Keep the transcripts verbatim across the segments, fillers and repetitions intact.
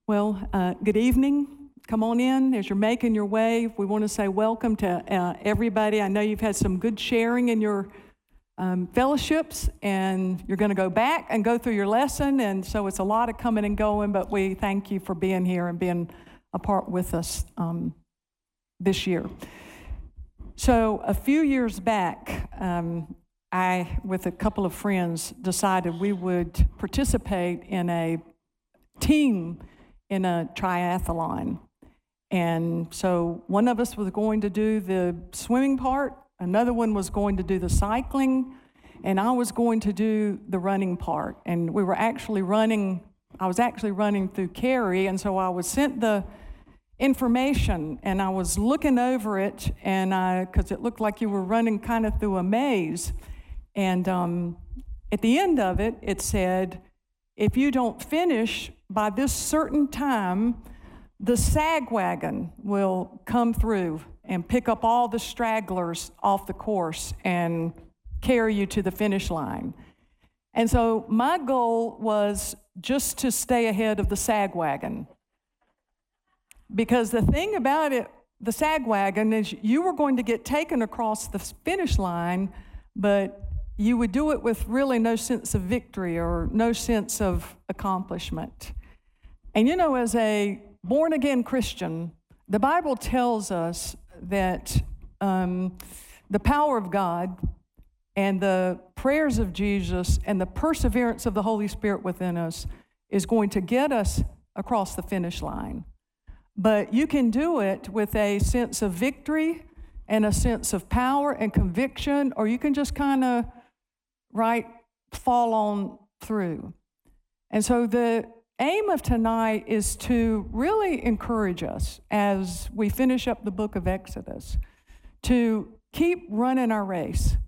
Well, uh, good evening. Come on in as you're making your way. We want to say welcome to uh, everybody. I know you've had some good sharing in your um, fellowships, and you're going to go back and go through your lesson, and so it's a lot of coming and going, but we thank you for being here and being a part with us um, this year. So a few years back, um, I, with a couple of friends, decided we would participate in a team in a triathlon. And so one of us was going to do the swimming part, another one was going to do the cycling, and I was going to do the running part. And we were actually running, I was actually running through Cary, and so I was sent the information, and I was looking over it, and I, because it looked like you were running kind of through a maze. And um, at the end of it, it said, if you don't finish by this certain time, the sag wagon will come through and pick up all the stragglers off the course and carry you to the finish line. And so my goal was just to stay ahead of the sag wagon. Because the thing about it, the sag wagon, is you were going to get taken across the finish line, but you would do it with really no sense of victory or no sense of accomplishment. And you know, as a born-again Christian, the Bible tells us that um, the power of God and the prayers of Jesus and the perseverance of the Holy Spirit within us is going to get us across the finish line. But you can do it with a sense of victory and a sense of power and conviction, or you can just kind of right, fall on through. And so the aim of tonight is to really encourage us as we finish up the book of Exodus to keep running our race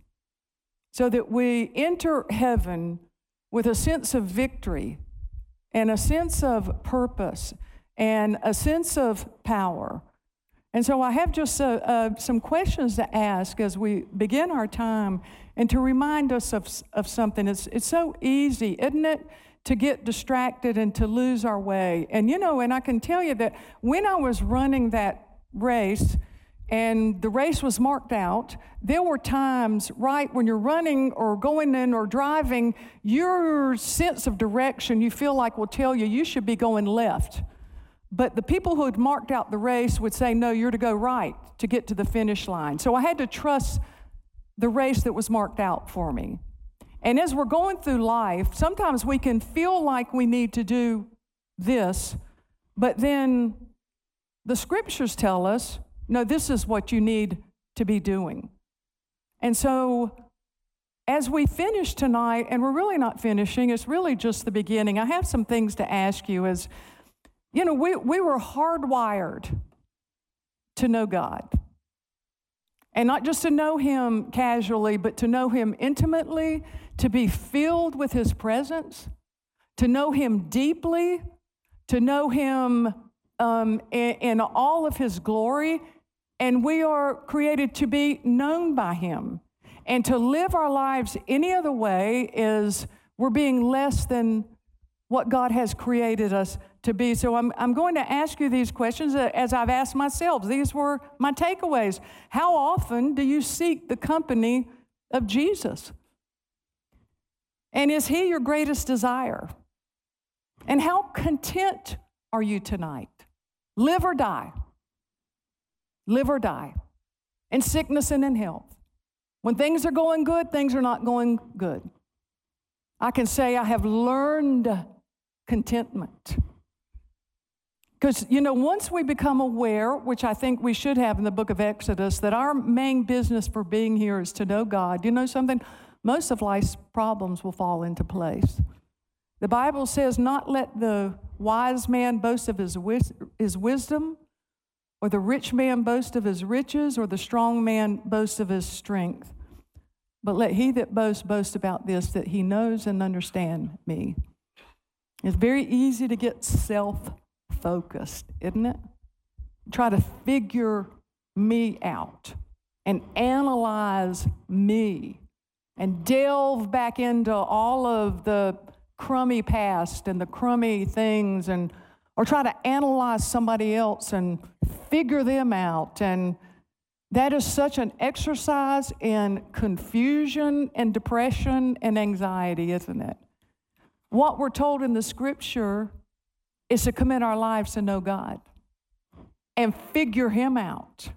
so that we enter heaven with a sense of victory and a sense of purpose and a sense of power. And so I have just uh, uh, some questions to ask as we begin our time and to remind us of, of something. It's, it's so easy, isn't it, to get distracted and to lose our way. And, you know, and I can tell you that when I was running that race and the race was marked out, there were times, right, when you're running or going in or driving, your sense of direction, you feel like will tell you you should be going left. But the people who had marked out the race would say, no, you're to go right to get to the finish line. So I had to trust the race that was marked out for me. And as we're going through life, sometimes we can feel like we need to do this, but then the scriptures tell us, no, this is what you need to be doing. And so as we finish tonight, and we're really not finishing, it's really just the beginning. I have some things to ask you as You know, we, we were hardwired to know God. And not just to know Him casually, but to know Him intimately, to be filled with His presence, to know Him deeply, to know Him um, in, in all of His glory. And we are created to be known by Him. And to live our lives any other way is we're being less than what God has created us to be. So I'm, I'm going to ask you these questions as I've asked myself. These were my takeaways. How often do you seek the company of Jesus? And is He your greatest desire? And how content are you tonight? Live or die. Live or die. In sickness and in health. When things are going good, things are not going good. I can say I have learned contentment. Because, you know, once we become aware, which I think we should have in the book of Exodus, that our main business for being here is to know God, you know something? Most of life's problems will fall into place. The Bible says, not let the wise man boast of his, wis- his wisdom, or the rich man boast of his riches, or the strong man boast of his strength. But let he that boasts boast about this, that he knows and understands me. It's very easy to get self-focused, isn't it? Try to figure me out and analyze me and delve back into all of the crummy past and the crummy things and or try to analyze somebody else and figure them out. And that is such an exercise in confusion and depression and anxiety, isn't it? What we're told in the scripture is to commit our lives to know God and figure Him out.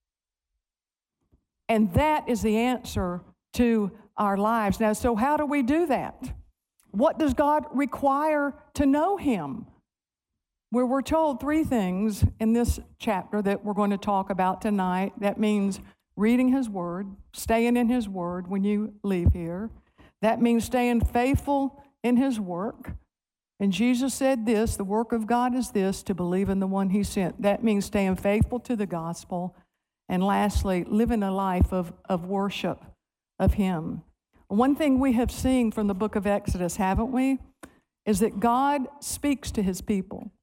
And that is the answer to our lives. Now, so how do we do that? What does God require to know Him? Where we're told three things in this chapter that we're going to talk about tonight. That means reading His Word, staying in His Word when you leave here. That means staying faithful in His work. And Jesus said this, the work of God is this, to believe in the one He sent. That means staying faithful to the gospel. And lastly, living a life of, of worship of Him. One thing we have seen from the book of Exodus, haven't we, is that God speaks to His people.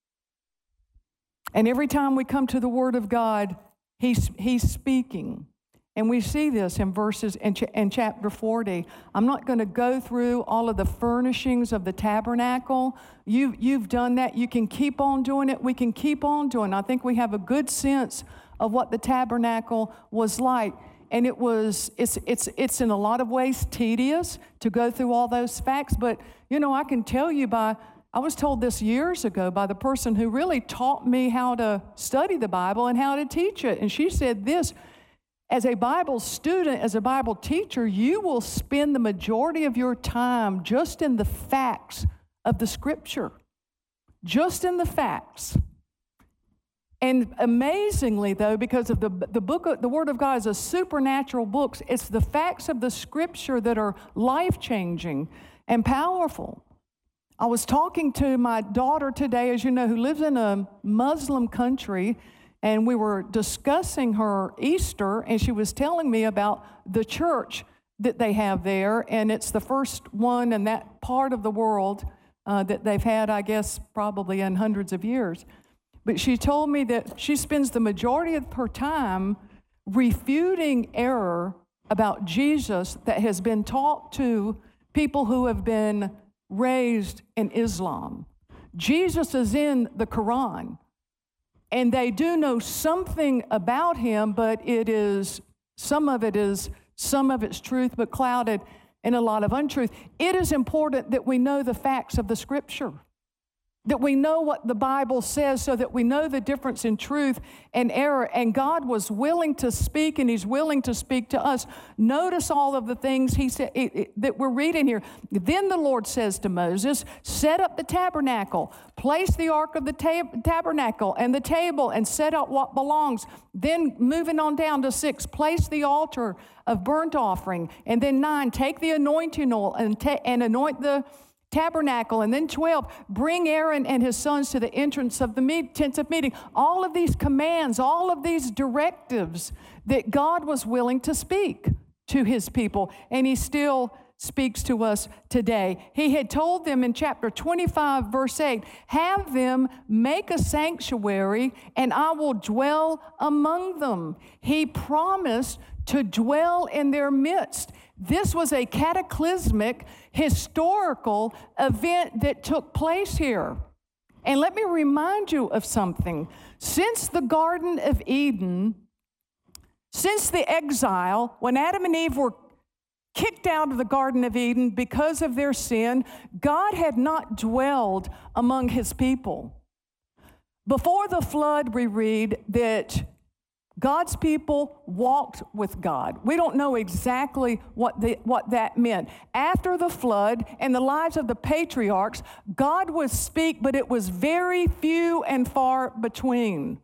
And every time we come to the Word of God, He's, he's speaking. And we see this in verses in, ch- in chapter forty. I'm not going to go through all of the furnishings of the tabernacle. You, you've done that. You can keep on doing it. We can keep on doing it. I think we have a good sense of what the tabernacle was like. And it was, it's, it's, it's in a lot of ways tedious to go through all those facts. But, you know, I can tell you by, I was told this years ago by the person who really taught me how to study the Bible and how to teach it. And she said this, as a Bible student, as a Bible teacher, you will spend the majority of your time just in the facts of the Scripture. Just in the facts. And amazingly, though, because of the, the book, of, the Word of God is a supernatural book, it's the facts of the Scripture that are life-changing and powerful. I was talking to my daughter today, as you know, who lives in a Muslim country, and we were discussing her Easter, and she was telling me about the church that they have there, and it's the first one in that part of the world uh, that they've had, I guess, probably in hundreds of years. But she told me that she spends the majority of her time refuting error about Jesus that has been taught to people who have been raised in Islam. Jesus is in the Quran, and they do know something about Him, but it is, some of it is, some of it's truth, but clouded in a lot of untruth. It is important that we know the facts of the Scripture, that we know what the Bible says so that we know the difference in truth and error. And God was willing to speak, and He's willing to speak to us. Notice all of the things He said it, it, that we're reading here. Then the Lord says to Moses, set up the tabernacle, place the ark of the tab- tabernacle and the table, and set up what belongs. Then moving on down to six, place the altar of burnt offering. And then nine, take the anointing oil and, ta- and anoint the tabernacle. And then twelve, bring Aaron and his sons to the entrance of the meet, tents of meeting. All of these commands, all of these directives that God was willing to speak to His people, and He still speaks to us today. He had told them in chapter twenty-five, verse eight, have them make a sanctuary, and I will dwell among them. He promised to dwell in their midst. This was a cataclysmic, historical event that took place here. And let me remind you of something. Since the Garden of Eden, since the exile, when Adam and Eve were kicked out of the Garden of Eden because of their sin, God had not dwelled among His people. Before the flood, we read that God's people walked with God. We don't know exactly what, the, what that meant. After the flood and the lives of the patriarchs, God would speak, but it was very few and far between.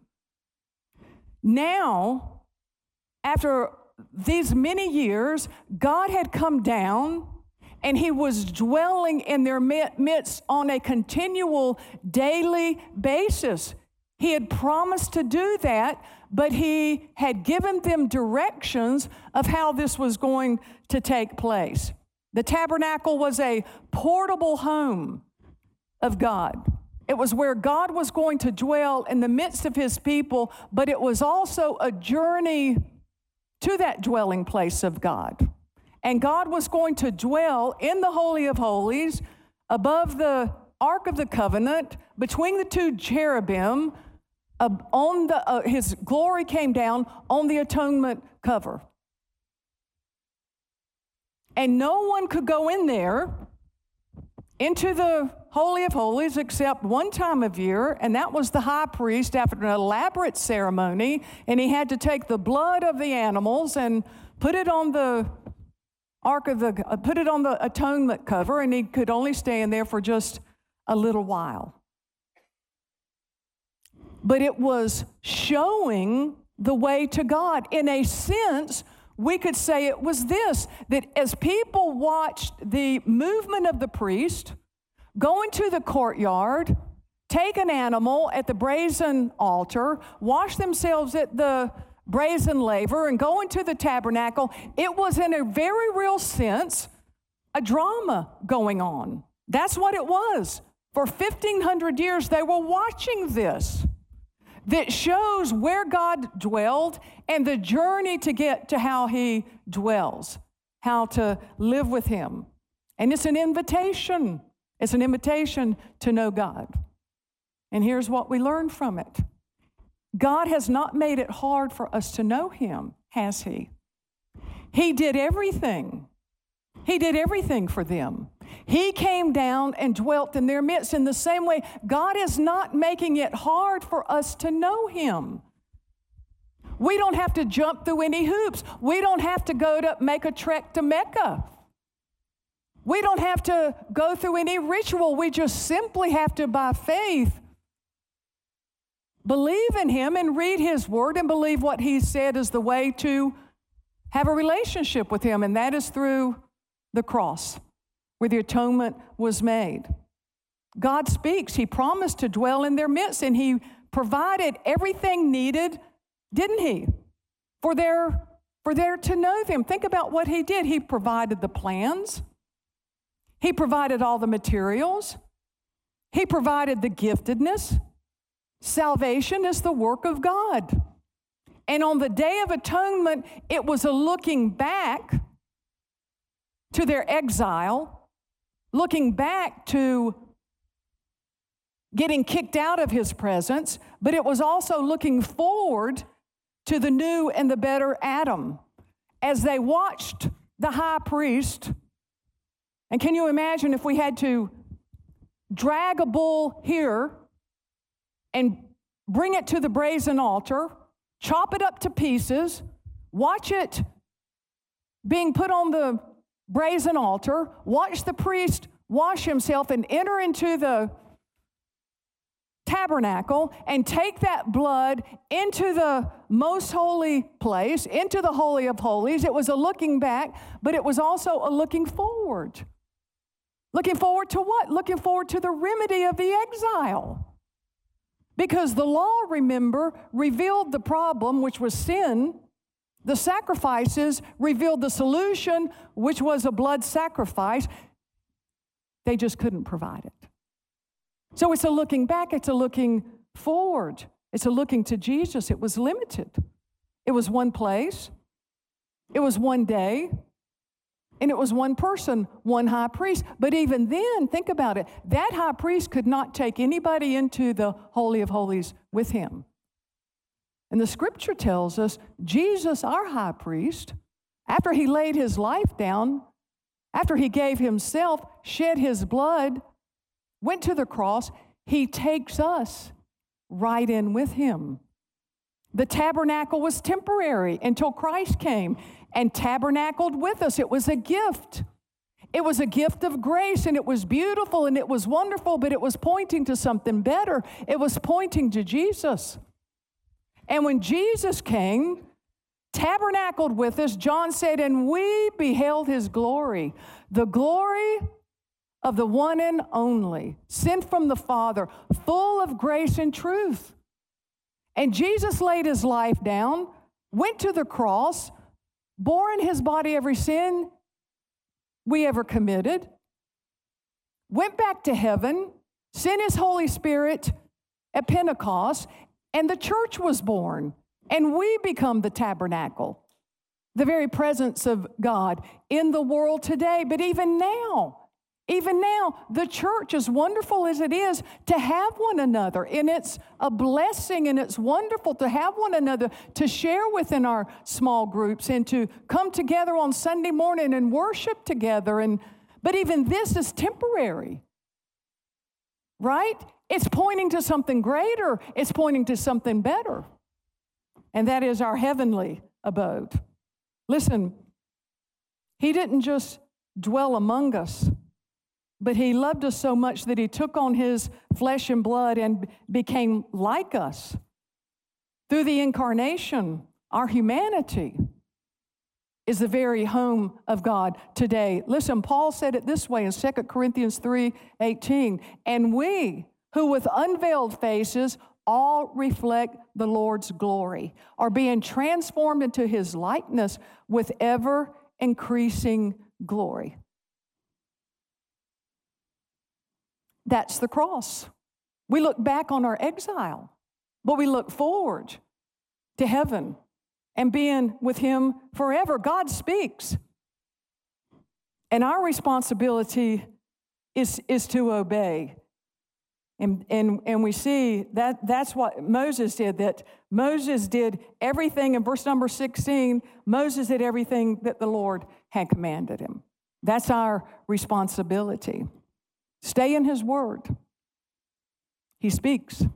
Now, after these many years, God had come down, and He was dwelling in their midst on a continual daily basis. He had promised to do that, but He had given them directions of how this was going to take place. The tabernacle was a portable home of God. It was where God was going to dwell in the midst of His people, but it was also a journey to that dwelling place of God. And God was going to dwell in the Holy of Holies above the Ark of the Covenant, between the two cherubim, uh, on the, uh, his glory came down on the atonement cover. And no one could go in there into the Holy of Holies except one time of year, and that was the high priest after an elaborate ceremony, and he had to take the blood of the animals and put it on the ark of the, uh, put it on the atonement cover, and he could only stay in there for just a little while. But it was showing the way to God. In a sense, we could say it was this, that as people watched the movement of the priest go into the courtyard, take an animal at the brazen altar, wash themselves at the brazen laver, and go into the tabernacle, it was in a very real sense a drama going on. That's what it was. For fifteen hundred years, they were watching this that shows where God dwelled and the journey to get to how he dwells, how to live with him. And it's an invitation. It's an invitation to know God. And here's what we learn from it. God has not made it hard for us to know him, has he? He did everything. He did everything for them. He came down and dwelt in their midst. In the same way, God is not making it hard for us to know him. We don't have to jump through any hoops. We don't have to go to make a trek to Mecca. We don't have to go through any ritual. We just simply have to, by faith, believe in him and read his word and believe what he said is the way to have a relationship with him, and that is through the cross, where the atonement was made. God speaks. He promised to dwell in their midst, and he provided everything needed, didn't he, for their, for their to know them. Think about what he did. He provided the plans. He provided all the materials. He provided the giftedness. Salvation is the work of God. And on the Day of Atonement, it was a looking back to their exile, looking back to getting kicked out of his presence, but it was also looking forward to the new and the better Adam. As they watched the high priest, and can you imagine if we had to drag a bull here and bring it to the brazen altar, chop it up to pieces, watch it being put on the brazen altar, watch the priest wash himself and enter into the tabernacle and take that blood into the most holy place, into the Holy of Holies. It was a looking back, but it was also a looking forward. Looking forward to what? Looking forward to the remedy of the exile. Because the law, remember, revealed the problem, which was sin. The sacrifices revealed the solution, which was a blood sacrifice. They just couldn't provide it. So it's a looking back, it's a looking forward. It's a looking to Jesus. It was limited. It was one place. It was one day. And it was one person, one high priest. But even then, think about it. That high priest could not take anybody into the Holy of Holies with him. And the scripture tells us Jesus, our high priest, after he laid his life down, after he gave himself, shed his blood, went to the cross, he takes us right in with him. The tabernacle was temporary until Christ came and tabernacled with us. It was a gift. It was a gift of grace, and it was beautiful, and it was wonderful, but it was pointing to something better. It was pointing to Jesus. And when Jesus came, tabernacled with us, John said, and we beheld his glory, the glory of the one and only, sent from the Father, full of grace and truth. And Jesus laid his life down, went to the cross, bore in his body every sin we ever committed, went back to heaven, sent his Holy Spirit at Pentecost, and the church was born, and we become the tabernacle, the very presence of God in the world today. But even now, Even now, the church, as wonderful as it is to have one another, and it's a blessing and it's wonderful to have one another to share within our small groups and to come together on Sunday morning and worship together. And but even this is temporary, right? It's pointing to something greater. It's pointing to something better, and that is our heavenly abode. Listen, He didn't just dwell among us, but He loved us so much that He took on His flesh and blood and became like us. Through the incarnation, our humanity is the very home of God today. Listen, Paul said it this way in Second Corinthians three eighteen, and we who with unveiled faces all reflect the Lord's glory are being transformed into His likeness with ever increasing glory. That's the cross. We look back on our exile, but we look forward to heaven and being with Him forever. God speaks. And our responsibility is, is to obey. And, and, and we see that that's what Moses did, that Moses did everything. In verse number sixteen, Moses did everything that the Lord had commanded him. That's our responsibility. Stay in His word. He speaks.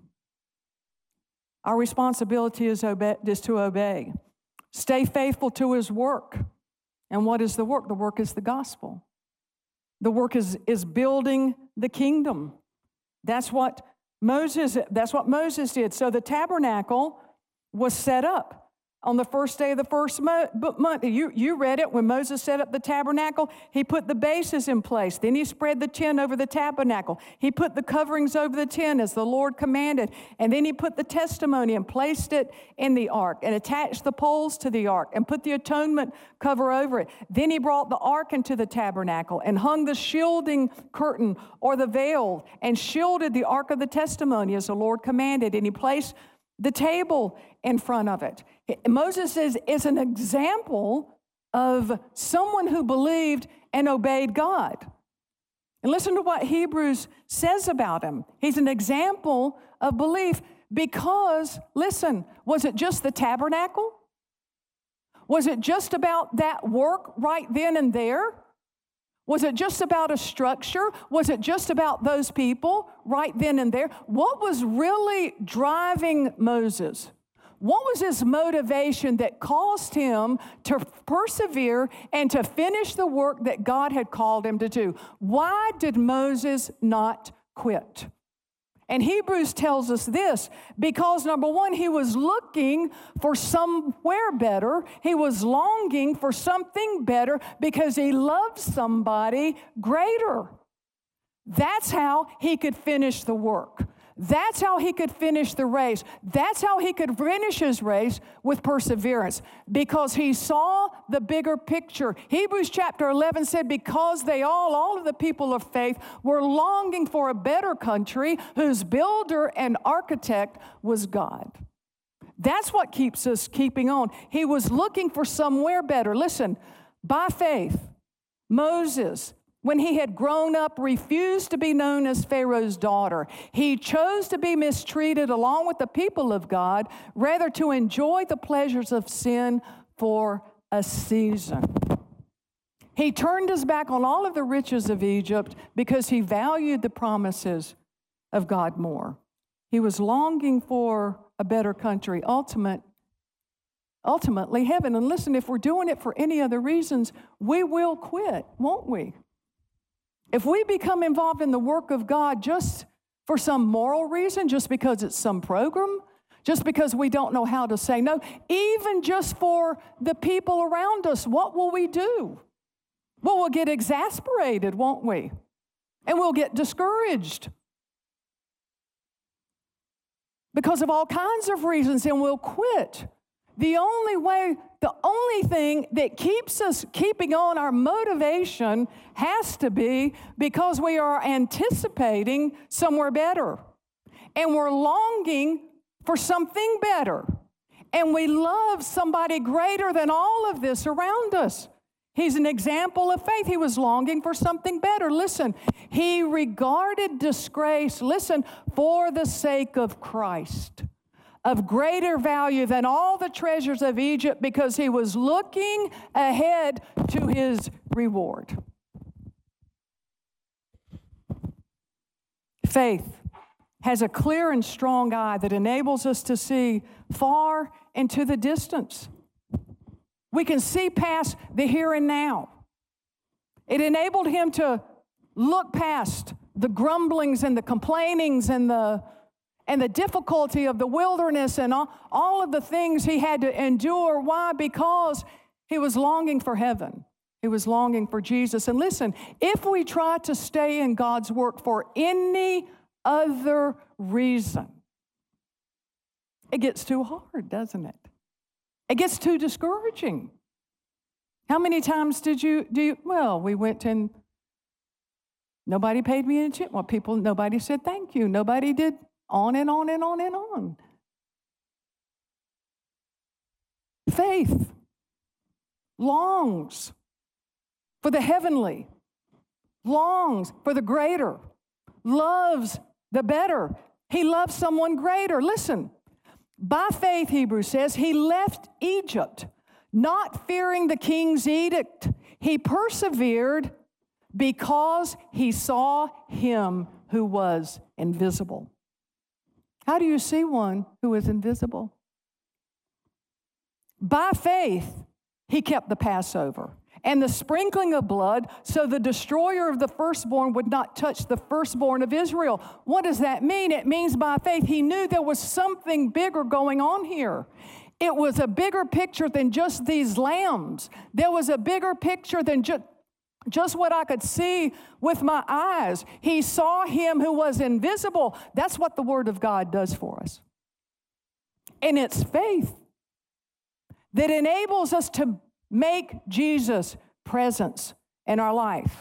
Our responsibility is, obey, is to obey. Stay faithful to His work. And what is the work? The work is the gospel. The work is, is building the kingdom. That's what Moses, that's what Moses did. So the tabernacle was set up on the first day of the first month. You, you read it when Moses set up the tabernacle. He put the bases in place. Then he spread the tent over the tabernacle. He put the coverings over the tent as the Lord commanded. And then he put the testimony and placed it in the ark and attached the poles to the ark and put the atonement cover over it. Then he brought the ark into the tabernacle and hung the shielding curtain or the veil and shielded the ark of the testimony as the Lord commanded. And he placed the table in front of it. Moses is, is an example of someone who believed and obeyed God. And listen to what Hebrews says about him. He's an example of belief because, listen, was it just the tabernacle? Was it just about that work right then and there? Was it just about a structure? Was it just about those people right then and there? What was really driving Moses? What was his motivation that caused him to persevere and to finish the work that God had called him to do? Why did Moses not quit? And Hebrews tells us this, because number one, he was looking for somewhere better. He was longing for something better because he loved somebody greater. That's how he could finish the work. That's how he could finish the race. That's how he could finish his race with perseverance, because he saw the bigger picture. Hebrews chapter eleven said, because they all, all of the people of faith were longing for a better country whose builder and architect was God. That's what keeps us keeping on. He was looking for somewhere better. Listen, by faith, Moses, when he had grown up, refused to be known as Pharaoh's daughter. He chose to be mistreated along with the people of God, rather to enjoy the pleasures of sin for a season. He turned his back on all of the riches of Egypt because he valued the promises of God more. He was longing for a better country, ultimate, ultimately heaven. And listen, if we're doing it for any other reasons, we will quit, won't we? If we become involved in the work of God just for some moral reason, just because it's some program, just because we don't know how to say no, even just for the people around us, what will we do? Well, we'll get exasperated, won't we? And we'll get discouraged because of all kinds of reasons, and we'll quit. The only way, the only thing that keeps us keeping on, our motivation has to be because we are anticipating somewhere better. And we're longing for something better. And we love somebody greater than all of this around us. He's an example of faith. He was longing for something better. Listen, he regarded disgrace, listen, for the sake of Christ, of greater value than all the treasures of Egypt, because he was looking ahead to his reward. Faith has a clear and strong eye that enables us to see far into the distance. We can see past the here and now. It enabled him to look past the grumblings and the complainings and the and the difficulty of the wilderness and all, all of the things he had to endure. Why? Because he was longing for heaven. He was longing for Jesus. And listen, if we try to stay in God's work for any other reason, it gets too hard, doesn't it? It gets too discouraging. How many times did you do you, well, we went and nobody paid me any attention. Well, people, nobody said thank you. Nobody did on and on and on and on. Faith longs for the heavenly, longs for the greater, loves the better. He loves someone greater. Listen, by faith, Hebrews says, he left Egypt, not fearing the king's edict. He persevered because he saw him who was invisible. How do you see one who is invisible? By faith, he kept the Passover and the sprinkling of blood, so the destroyer of the firstborn would not touch the firstborn of Israel. What does that mean? It means by faith he knew there was something bigger going on here. It was a bigger picture than just these lambs. There was a bigger picture than just, just what I could see with my eyes. He saw him who was invisible. That's what the Word of God does for us. And it's faith that enables us to make Jesus' presence in our life.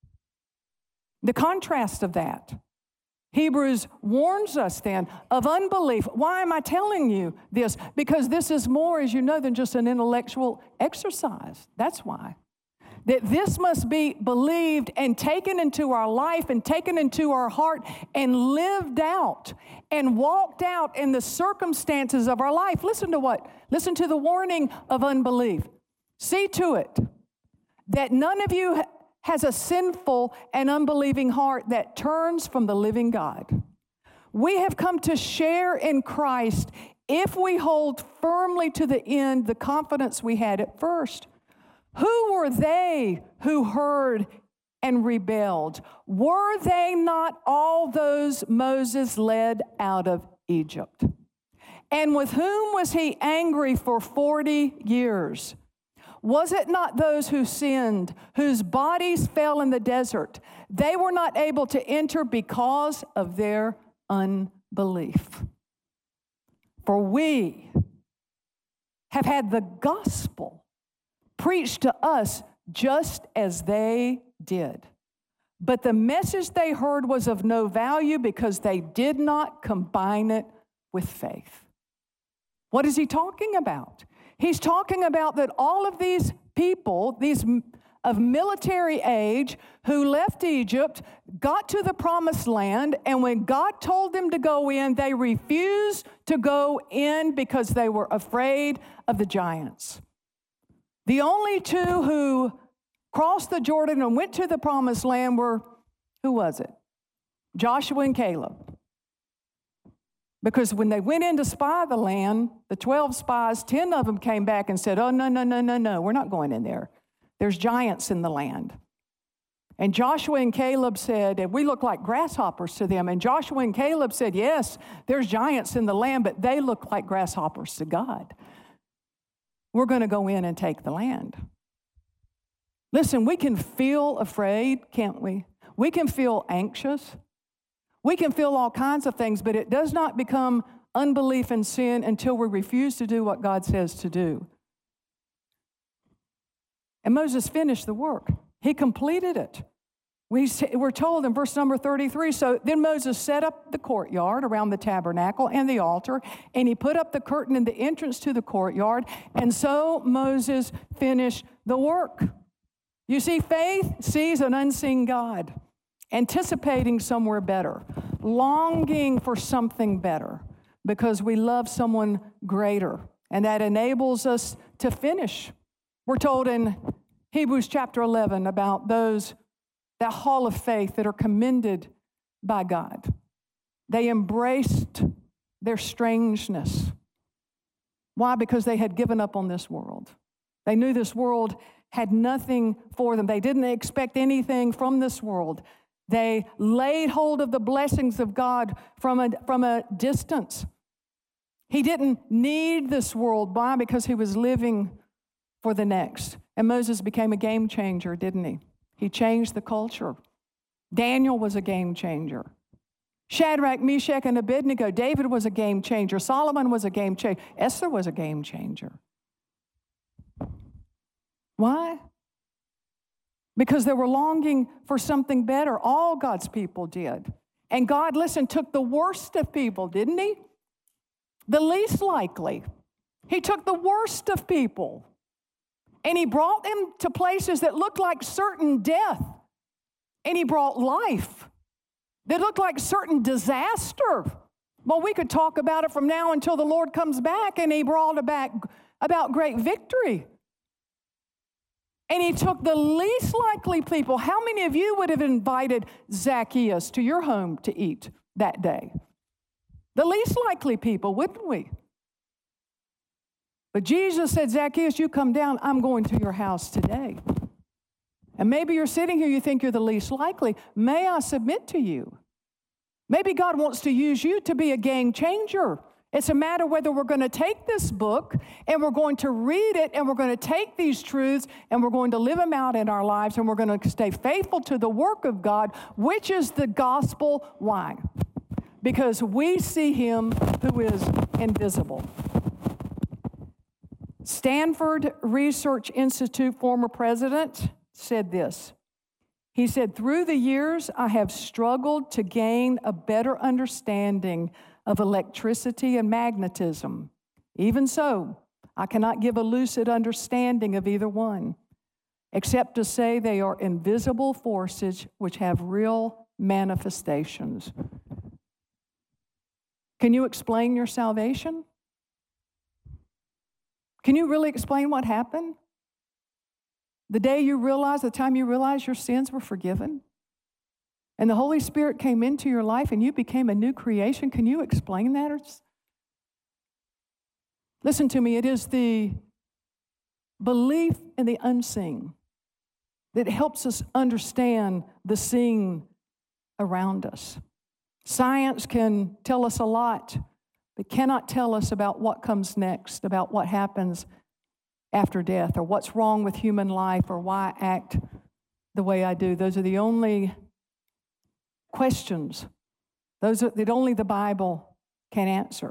The contrast of that, Hebrews warns us then of unbelief. Why am I telling you this? Because this is more, as you know, than just an intellectual exercise. That's why. That this must be believed and taken into our life and taken into our heart and lived out and walked out in the circumstances of our life. Listen to what? Listen to the warning of unbelief. See to it that none of you has a sinful and unbelieving heart that turns from the living God. We have come to share in Christ if we hold firmly to the end the confidence we had at first. Who were they who heard and rebelled? Were they not all those Moses led out of Egypt? And with whom was he angry for forty years? Was it not those who sinned, whose bodies fell in the desert? They were not able to enter because of their unbelief. For we have had the gospel preached to us just as they did. But the message they heard was of no value because they did not combine it with faith. What is he talking about? He's talking about that all of these people, these of military age, who left Egypt, got to the promised land, and when God told them to go in, they refused to go in because they were afraid of the giants. The only two who crossed the Jordan and went to the promised land were, who was it? Joshua and Caleb. Because when they went in to spy the land, the twelve spies, ten of them came back and said, oh, no, no, no, no, no, we're not going in there. There's giants in the land. And Joshua and Caleb said, and we look like grasshoppers to them. And Joshua and Caleb said, yes, there's giants in the land, but they look like grasshoppers to God. We're going to go in and take the land. Listen, we can feel afraid, can't we? We can feel anxious. We can feel all kinds of things, but it does not become unbelief and sin until we refuse to do what God says to do. And Moses finished the work. He completed it. We, we're told in verse number thirty-three, so then Moses set up the courtyard around the tabernacle and the altar, and he put up the curtain in the entrance to the courtyard, and so Moses finished the work. You see, faith sees an unseen God, anticipating somewhere better, longing for something better because we love someone greater, and that enables us to finish. We're told in Hebrews chapter eleven about those, that hall of faith that are commended by God. They embraced their strangeness. Why? Because they had given up on this world. They knew this world had nothing for them. They didn't expect anything from this world. They laid hold of the blessings of God from a, from a distance. He didn't need this world. Why? Because he was living for the next. And Moses became a game changer, didn't he? He changed the culture. Daniel was a game changer. Shadrach, Meshach, and Abednego. David was a game changer. Solomon was a game changer. Esther was a game changer. Why? Because they were longing for something better. All God's people did. And God, listen, took the worst of people, didn't he? The least likely. He took the worst of people. And he brought them to places that looked like certain death. And he brought life that looked like certain disaster. Well, we could talk about it from now until the Lord comes back, and he brought back about great victory. And he took the least likely people. How many of you would have invited Zacchaeus to your home to eat that day? The least likely people, wouldn't we? But Jesus said, Zacchaeus, you come down. I'm going to your house today. And maybe you're sitting here, you think you're the least likely. May I submit to you? Maybe God wants to use you to be a game changer. It's a matter whether we're going to take this book and we're going to read it and we're going to take these truths and we're going to live them out in our lives and we're going to stay faithful to the work of God, which is the gospel. Why? Because we see him who is invisible. Stanford Research Institute former president said this. He said, through the years, I have struggled to gain a better understanding of electricity and magnetism. Even so, I cannot give a lucid understanding of either one, except to say they are invisible forces which have real manifestations. Can you explain your salvation? Can you really explain what happened? The day you realize, the time you realize your sins were forgiven, and the Holy Spirit came into your life and you became a new creation. Can you explain that? Listen to me, it is the belief in the unseen that helps us understand the seen around us. Science can tell us a lot, but cannot tell us about what comes next, about what happens after death, or what's wrong with human life, or why I act the way I do. Those are the only questions, those are, that only the Bible can answer.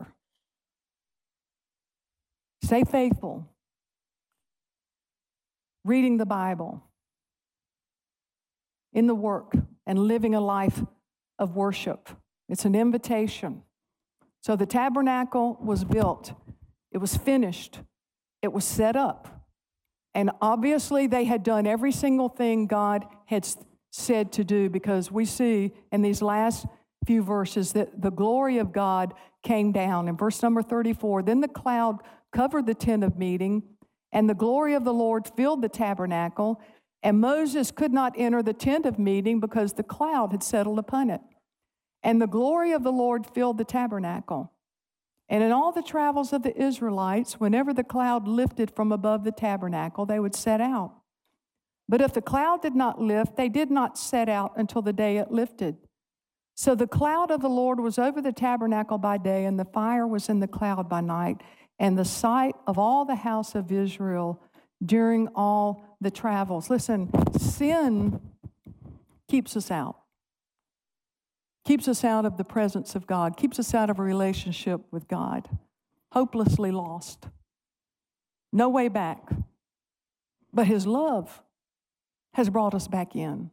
Stay faithful, reading the Bible, in the work, and living a life of worship. It's an invitation. So the tabernacle was built. It was finished. It was set up. And obviously they had done every single thing God had said to do, because we see in these last few verses that the glory of God came down. In verse number thirty-four, then the cloud covered the tent of meeting, and the glory of the Lord filled the tabernacle, and Moses could not enter the tent of meeting because the cloud had settled upon it. And the glory of the Lord filled the tabernacle. And in all the travels of the Israelites, whenever the cloud lifted from above the tabernacle, they would set out. But if the cloud did not lift, they did not set out until the day it lifted. So the cloud of the Lord was over the tabernacle by day, and the fire was in the cloud by night, and the sight of all the house of Israel during all the travels. Listen, sin keeps us out. Keeps us out of the presence of God, keeps us out of a relationship with God, hopelessly lost, no way back. But his love has brought us back in.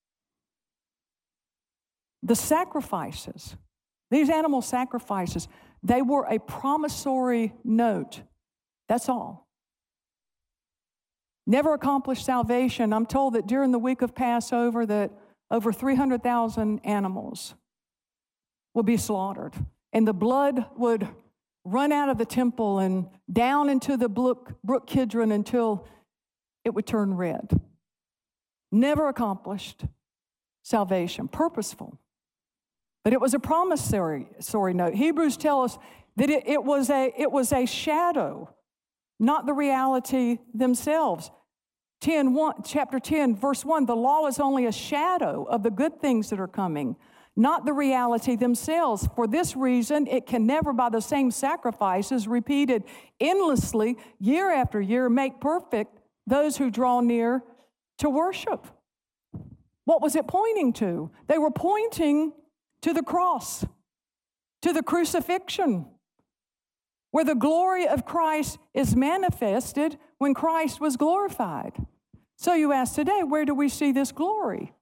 The sacrifices, these animal sacrifices, they were a promissory note. That's all. Never accomplished salvation. I'm told that during the week of Passover that over three hundred thousand animals would be slaughtered. And the blood would run out of the temple and down into the brook, brook Kidron until it would turn red. Never accomplished salvation. Purposeful. But it was a promissory sorry note. Hebrews tell us that it, it, was a, it was a shadow, not the reality themselves. ten, one, chapter ten, verse one, the law is only a shadow of the good things that are coming, not the reality themselves. For this reason, it can never, by the same sacrifices repeated endlessly, year after year, make perfect those who draw near to worship. What was it pointing to? They were pointing to the cross, to the crucifixion, where the glory of Christ is manifested when Christ was glorified. So you ask today, where do we see this glory?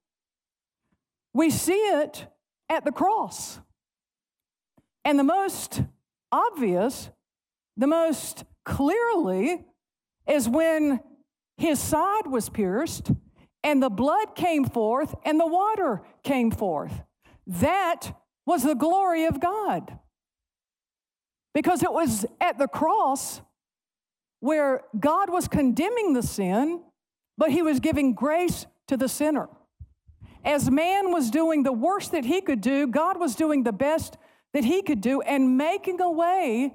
We see it at the cross. And the most obvious, the most clearly, is when his side was pierced and the blood came forth and the water came forth. That was the glory of God. Because it was at the cross where God was condemning the sin, but he was giving grace to the sinner. As man was doing the worst that he could do, God was doing the best that he could do and making a way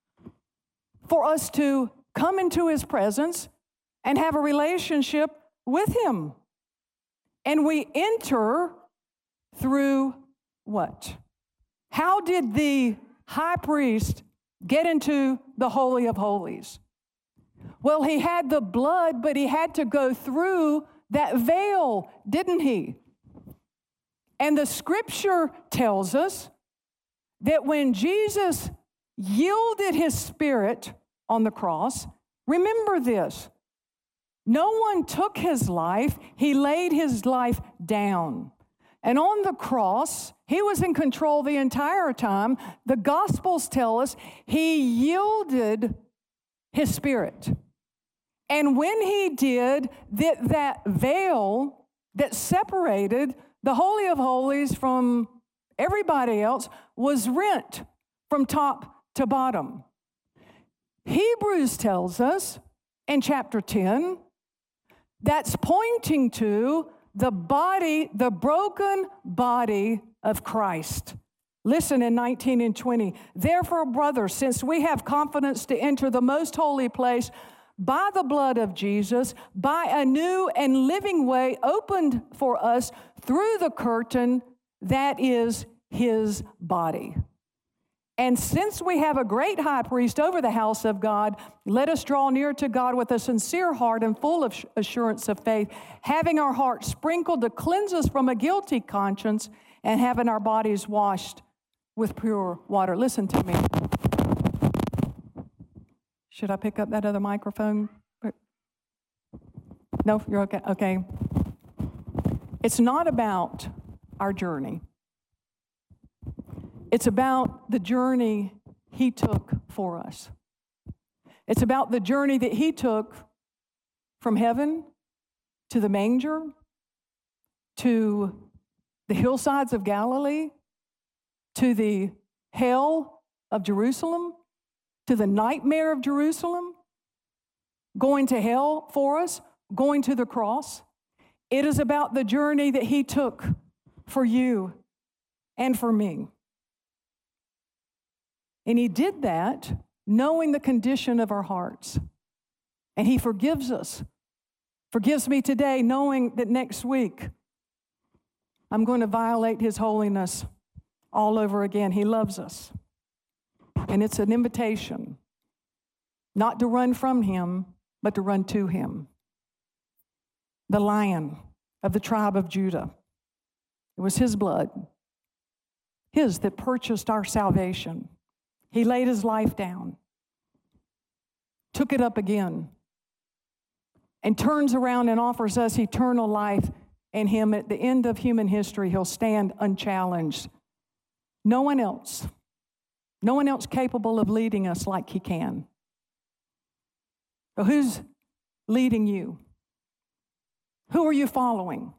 for us to come into his presence and have a relationship with him. And we enter through what? How did the high priest get into the Holy of Holies? Well, he had the blood, but he had to go through that veil, didn't he? And the scripture tells us that when Jesus yielded his spirit on the cross, remember this, no one took his life, he laid his life down. And on the cross, he was in control the entire time. The Gospels tell us he yielded his spirit. And when he did, that, that veil that separated the Holy of Holies from everybody else was rent from top to bottom. Hebrews tells us in chapter ten, that's pointing to the body, the broken body of Christ. Listen in nineteen and twenty. Therefore, brothers, since we have confidence to enter the most holy place by the blood of Jesus, by a new and living way opened for us through the curtain that is his body. And since we have a great high priest over the house of God, let us draw near to God with a sincere heart and full of assurance of faith, having our hearts sprinkled to cleanse us from a guilty conscience and having our bodies washed with pure water. Listen to me. Should I pick up that other microphone? No, you're okay. Okay. It's not about our journey. It's about the journey he took for us. It's about the journey that he took from heaven to the manger, to the hillsides of Galilee, to the hell of Jerusalem, to the nightmare of Jerusalem, going to hell for us, going to the cross. It is about the journey that he took for you and for me. And he did that knowing the condition of our hearts. And he forgives us. Forgives me today knowing that next week I'm going to violate his holiness all over again. He loves us. And it's an invitation not to run from him, but to run to him. The Lion of the tribe of Judah. It was his blood, his that purchased our salvation. He laid his life down, took it up again, and turns around and offers us eternal life in him. At the end of human history, he'll stand unchallenged. No one else, no one else capable of leading us like he can. So who's, leading you? Who are you following?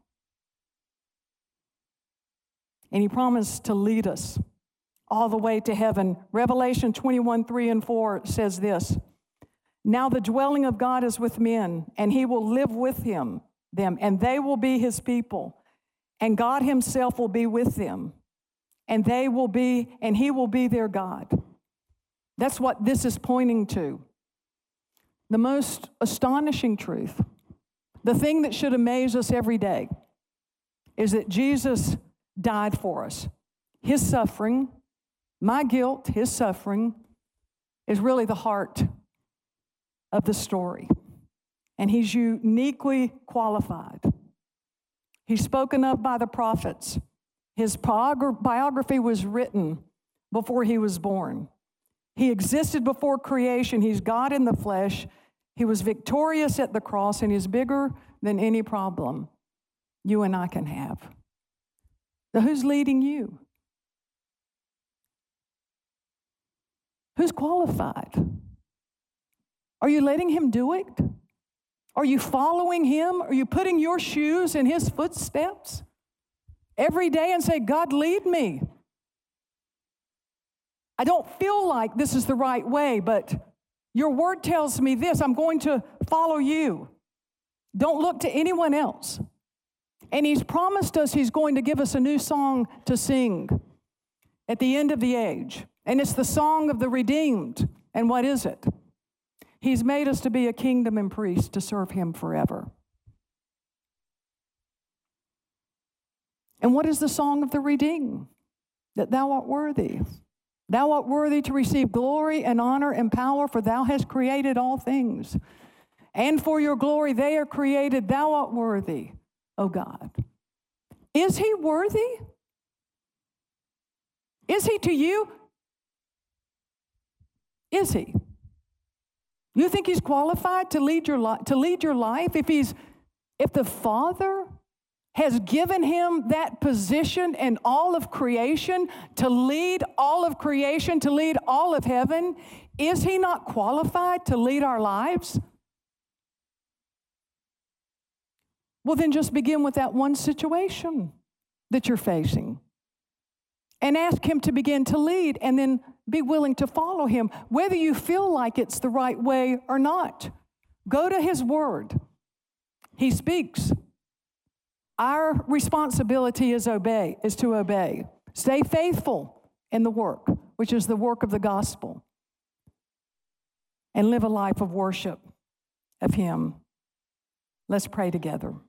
And he promised to lead us all the way to heaven. Revelation twenty-one, three and four says this: now the dwelling of God is with men, and he will live with him, them, and they will be his people, and God himself will be with them, and they will be, and he will be their God. That's what this is pointing to. The most astonishing truth, the thing that should amaze us every day, is that Jesus died for us. His suffering, my guilt, his suffering, is really the heart of the story. And he's uniquely qualified. He's spoken of by the prophets. His biography was written before he was born. He existed before creation. He's God in the flesh. He was victorious at the cross, and he's bigger than any problem you and I can have. So who's leading you? Who's qualified? Are you letting him do it? Are you following him? Are you putting your shoes in his footsteps every day and say, God, lead me? I don't feel like this is the right way, but your word tells me this. I'm going to follow you. Don't look to anyone else. And he's promised us he's going to give us a new song to sing at the end of the age. And it's the song of the redeemed. And what is it? He's made us to be a kingdom and priest to serve him forever. And what is the song of the redeemed? That thou art worthy. Thou art worthy to receive glory and honor and power, for thou hast created all things. And for your glory they are created. Thou art worthy, O God. Is he worthy? Is he to you? Is he? You think he's qualified to lead your life? To lead your life? If he's, if the Father has given him that position in all of creation to lead all of creation, to lead all of heaven, is he not qualified to lead our lives? Well, then just begin with that one situation that you're facing and ask him to begin to lead, and then be willing to follow him, whether you feel like it's the right way or not. Go to his word. He speaks. Our responsibility is obey, is to obey. Stay faithful in the work, which is the work of the gospel, and live a life of worship of him. Let's pray together.